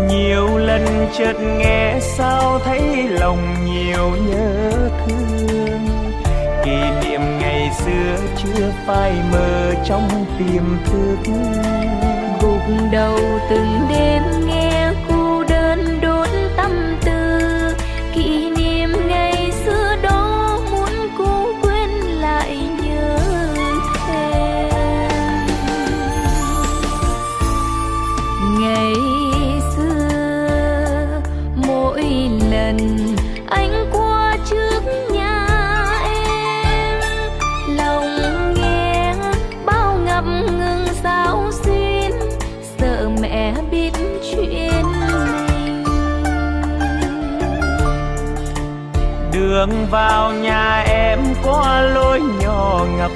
Nhiều lần chợt nghe sao thấy lòng nhiều nhớ thương. Kỷ niệm ngày xưa chưa phai mờ trong tiềm thức. Gục đầu từng đêm nghe cô đơn đốt tâm tư. Kỷ niệm ngày xưa đó muốn cô quên lại nhớ thêm. Ngày xưa mỗi lần anh qua trước nhà em, lòng nghe bao ngập ngừng sao xuyên, sợ mẹ biết chuyện mình. Đường vào nhà em qua lối nhỏ ngập